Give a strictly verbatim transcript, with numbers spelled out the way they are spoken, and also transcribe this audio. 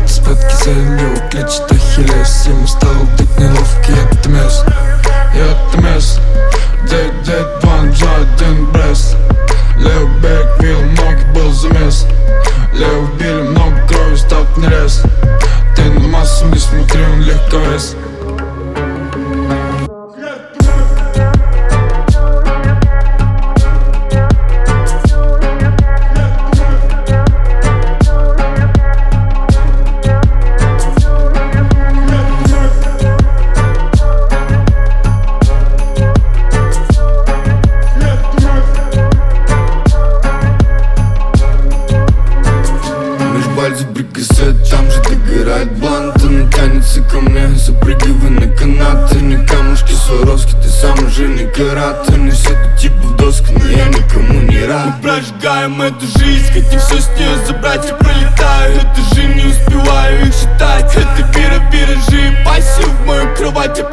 Эти спятки залил, кричит Ахиллес. Ему стало так неловко, это место, это место. девять девять два ноль один Брест. Левый берег вил, ноги был замес. Левый били, много крови, став не рез. Ты на массу не смотри, он легко вес. Там же догорает блант, он тянется ко мне, запрыгивай на канаты. На камушке Сваровски, ты самый жирный карат. Ты несет типа в доску, но я никому не рад. Мы прожигаем эту жизнь, хотим все с нее забрать и пролетаю. Это же не успеваю их считать. Это бира, бирожи, пассив в мою кровать.